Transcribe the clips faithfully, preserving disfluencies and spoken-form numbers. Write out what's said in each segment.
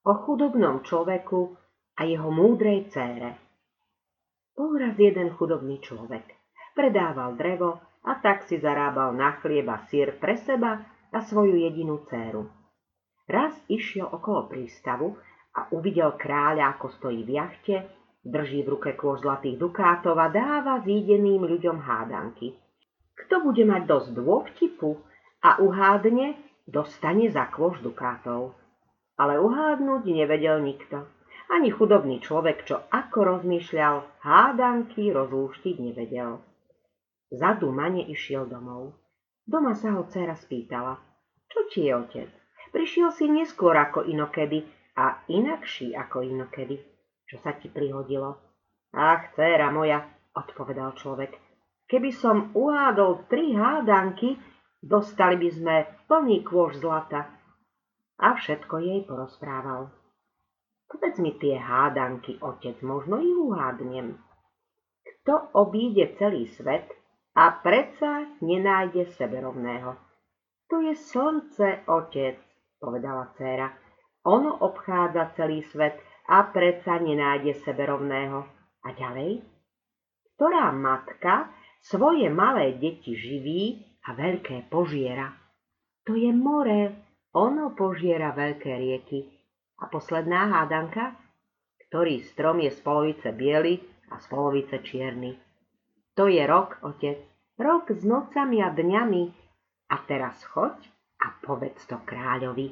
o chudobnom človeku a jeho múdrej dcére. Bol raz jeden chudobný človek. Predával drevo a tak si zarábal na chlieb a syr pre seba a svoju jedinú dcéru. Raz išiel okolo prístavu a uvidel kráľa, ako stojí v jachte, drží v ruke kôš zlatých dukátov a dáva zídeným ľuďom hádanky. Kto bude mať dosť dôvtipu a uhádne, dostane za kôš dukátov. Ale uhádnuť nevedel nikto. Ani chudobný človek, čo ako rozmýšľal, hádanky rozlúštiť nevedel. Zadúmane išiel domov. Doma sa ho dcéra spýtala: Čo ti je, otec? Prišiel si neskôr ako inokedy a inakší ako inokedy. Čo sa ti prihodilo? Ach, dcéra moja, odpovedal človek, keby som uhádol tri hádanky, dostali by sme plný kôš zlata. A všetko jej porozprával. Povedz mi tie hádanky, otec, možno ich uhádnem. Kto obíde celý svet a predsa nenájde seberovného? To je slnce, otec, povedala dcéra. Ono obchádza celý svet a predsa nenájde seberovného. A ďalej? Ktorá matka svoje malé deti živí a veľké požiera? To je more, ono požiera veľké rieky. A posledná hádanka? Ktorý strom je z polovice biely a z polovice čierny? To je rok, otec, rok s nocami a dňami. A teraz choď a povedz to kráľovi.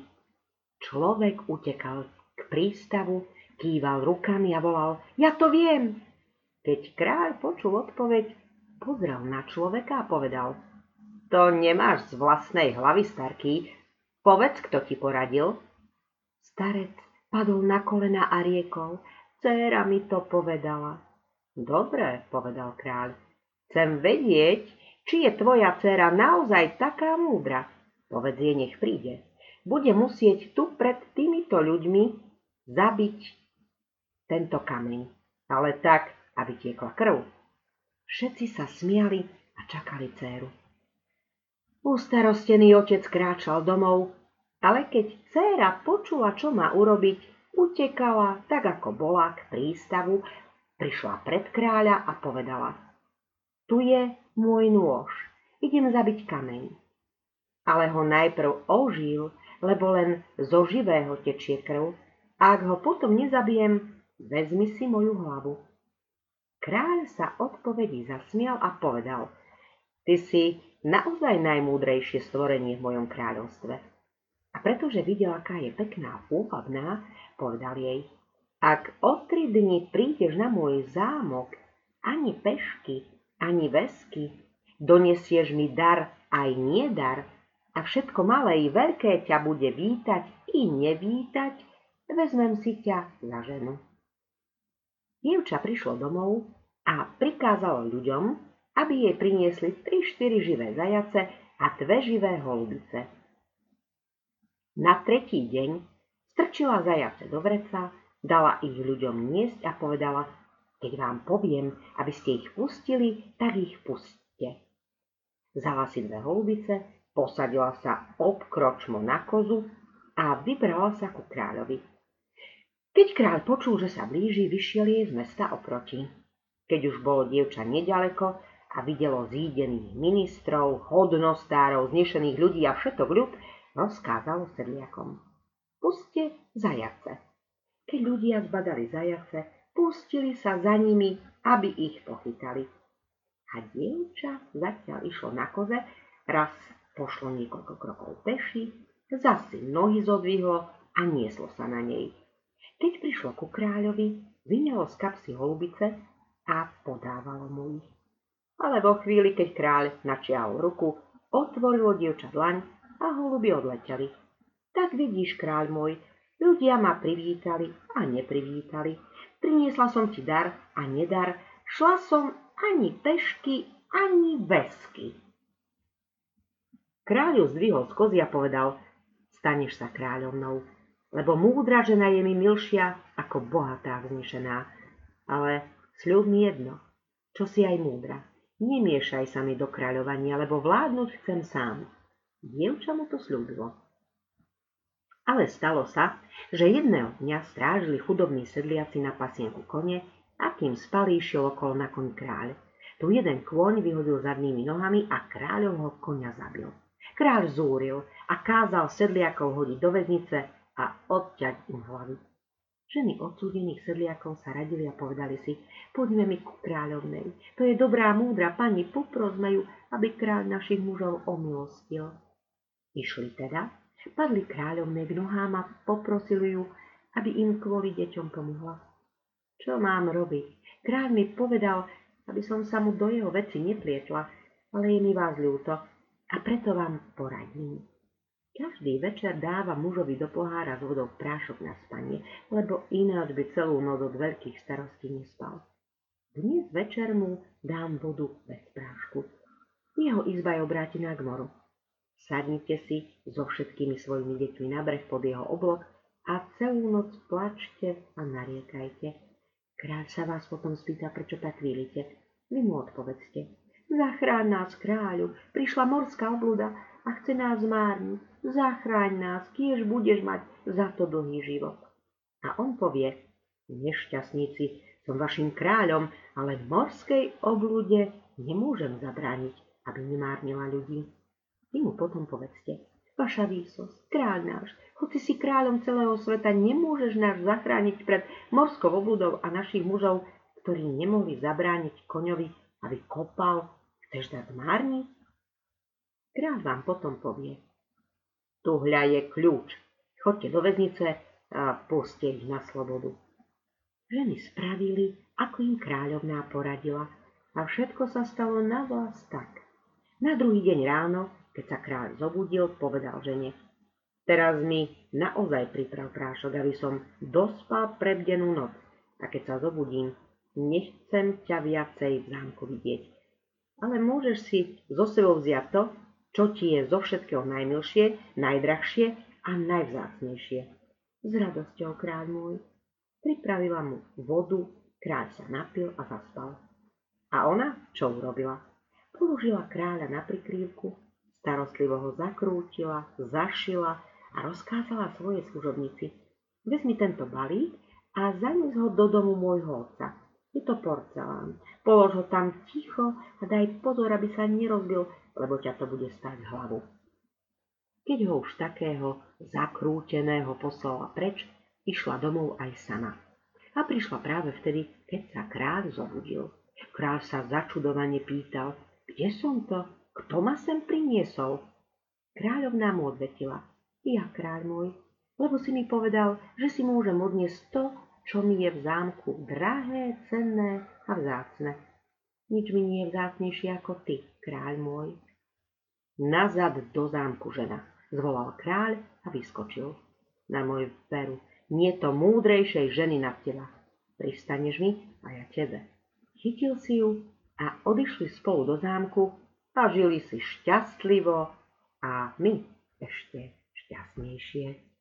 Človek utekal k prístavu, kýval rukami a volal: Ja to viem! Keď kráľ počul odpoveď, pozrel na človeka a povedal: To nemáš z vlastnej hlavy, starký, povedz, kto ti poradil. Starec padol na kolená a riekol: Dcéra mi to povedala. Dobre, povedal kráľ, chcem vedieť, či je tvoja dcéra naozaj taká múdra. Povedz jej, nech príde. Bude musieť tu pred týmito ľuďmi zabiť tento kameň, ale tak, aby tiekla krv. Všetci sa smiali a čakali dcéru. Ustarostený otec kráčal domov, ale keď dcéra počula, čo má urobiť, utekala, tak ako bola, k prístavu, prišla pred kráľa a povedala: Tu je môj nôž, idem zabiť kameň. Ale ho najprv ožil, lebo len zo živého tečie krv, a ak ho potom nezabijem, vezmi si moju hlavu. Kráľ sa odpovedi zasmial a povedal: Ty si naozaj najmúdrejšie stvorenie v mojom kráľovstve. A pretože videl, aká je pekná a pôvabná, povedal jej: Ak o tri dni prídeš na môj zámok, ani pešky, ani vesky, donesieš mi dar aj niedar, a všetko malé i veľké ťa bude vítať i nevítať, vezmem si ťa za ženu. Dievča prišlo domov a prikázalo ľuďom, aby jej priniesli tri štyri živé zajace a dve živé holubice. Na tretí deň strčila zajace do vreca, dala ich ľuďom niesť a povedala: Keď vám poviem, aby ste ich pustili, tak ich pusťte. Vzala si dve holubice, posadila sa obkročmo na kozu a vybrala sa ku kráľovi. Keď kráľ počul, že sa blíži, vyšiel jej z mesta oproti. Keď už bolo dievča nedaleko a videlo zídených ministrov, hodnostárov, znešených ľudí a všetok ľud, rozkázalo sedliakom: Puste zajace. Keď ľudia zbadali zajace, pustili sa za nimi, aby ich pochytali. A dievča zatiaľ išlo na koze, raz pošlo niekoľko krokov peši, zasi nohy zodvihlo a nieslo sa na nej. Keď prišlo ku kráľovi, vyňalo z kapsy holubice a podávalo mu ich. Ale vo chvíli, keď kráľ načiahol ruku, otvorilo dievča dlaň a holuby odleteli. Tak vidíš, kráľ môj, ľudia ma privítali a neprivítali. Priniesla som ti dar a nedar, šla som ani pešky, ani vesky. Kráľ ju zdvihol z kozy a povedal: Staneš sa kráľovnou, lebo múdra žena je mi milšia ako bohatá vznešená. Ale sľub mi jedno, čo si aj múdra. Nemiešaj sa mi do kráľovania, lebo vládnuť chcem sám. Dievča mu to sľúbilo. Ale stalo sa, že jedného dňa strážili chudobní sedliaci na pasienku kone, a kým spali, išiel okolo na koň kráľ. Tu jeden kôň vyhodil zadnými nohami a kráľovho koňa zabil. Kráľ zúril a kázal sedliakov hodiť do väznice a odťať im hlavy. Ženy odsúdených sedliakov sa radili a povedali si: poďme mi ku kráľovnej. To je dobrá, múdra pani, poprosme ju, aby kráľ našich mužov omilostil. Išli teda, padli kráľovnej k nohám a poprosili ju, aby im kvôli deťom pomohla. Čo mám robiť? Kráľ mi povedal, aby som sa mu do jeho veci neplietla, ale je mi vás ľúto a preto vám poradím. Každý večer dáva mužovi do pohára s vodou prášok na spanie, lebo ináč by celú noc od veľkých starostí nespal. Dnes večer mu dám vodu bez prášku. Jeho izba je obrátená k moru. Sadnite si so všetkými svojimi deťmi na breh pod jeho oblok a celú noc plačte a nariekajte. Kráľ sa vás potom spýta, prečo tak chvílite. Vy mu odpovedzte: zachráň nás, kráľu, prišla morská obluda a chce nás zmárniť. Zachráň nás, kiež budeš mať za to dlhý život. A on povie: nešťastníci, som vašim kráľom, ale morskej oblude nemôžem zabrániť, aby nemárnila ľudí. Vy mu potom povedzte: vaša výsosť, kráľ náš, hoci si kráľom celého sveta, nemôžeš nás zachrániť pred morskou obludou a našich mužov, ktorí nemohli zabrániť koňovi, aby kopal, chceš dať zmárniť? Kráľ vám potom povie: tu hľa je kľúč, choďte do väznice a puste ich na slobodu. Ženy spravili, ako im kráľovná poradila, a všetko sa stalo na vás tak. Na druhý deň ráno, keď sa kráľ zobudil, povedal žene: teraz mi naozaj priprav prášok, aby som dospal prebdenú noc, a keď sa zobudím, nechcem ťa viacej v zámku vidieť. Ale môžeš si so sebou vziať to, čo ti je zo všetkého najmilšie, najdrahšie a najvzácnejšie. S radosťou, kráľ môj. Pripravila mu vodu, kráľ sa napil a zaspal. A ona čo urobila? Položila kráľa na prikrývku, starostlivo ho zakrútila, zašila a rozkázala svojej služobnici: vezmi tento balík a zanes ho do domu môjho otca. Je to porcelán. Polož ho tam ticho a daj pozor, aby sa nerozbil, lebo ťa to bude stáť hlavu. Keď ho už takého zakrúteného poslala preč, išla domov aj sama. A prišla práve vtedy, keď sa kráľ zobudil. Kráľ sa začudovane pýtal: kde som to? Kto ma sem priniesol? Kráľovná mu odvetila: ja, kráľ môj, lebo si mi povedal, že si môžem odniesť to, čo mi je v zámku drahé, cenné a vzácne. Nič mi nie je vzácnejšie ako ty, kráľ môj. Nazad do zámku, žena, zvolal kráľ a vyskočil. Na môj veru, nie to múdrejšej ženy nad teba. Pristaneš mi a ja tebe. Chytil si ju a odišli spolu do zámku a žili si šťastlivo a my ešte šťastnejšie.